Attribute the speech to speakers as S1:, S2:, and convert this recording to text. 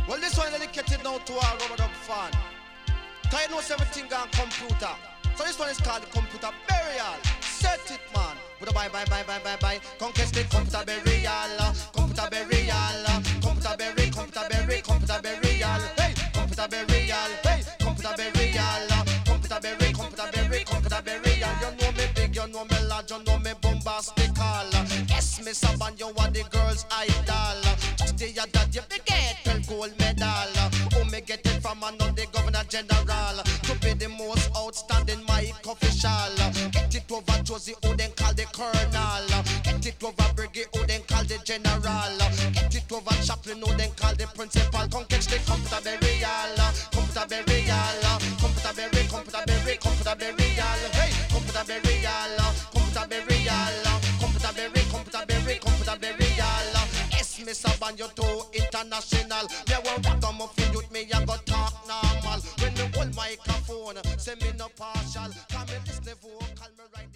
S1: Well, this one dedicated now to our Robert Dub fan. Cause you know everything on computer. So this one is called the computer burial. Set it, man. With a bye. Conquest the computer burial. Computer burial. Computer burial. Computer burial. Computer burial. Hey, computer burial. Hey, computer burial. Computer burial. Computer burial. Computer burial. You know me big, you know me large, you know me bombastical. Yes, Miss Saban, you are the girl's idol. Just the other day, me get a gold medal. Oh, me get it from another governor general. To be the most outstanding mic official. Get it over Josie, who then call the colonel. Get it over Briggy, who then call the general. Get it over Chaplain, who then call the principal. Come catch the computer burial. Computer burial. Computer burial. Computer burial. Computer burial. Hey, computer burial. Computer burial. Computer burial. Computer burial. Computer burial. Yes, Miss Saban, you too international. Me a want rock a muffin youth, me a go talk normal. When me hold microphone, say me no partial. Come me listen vocal, me right.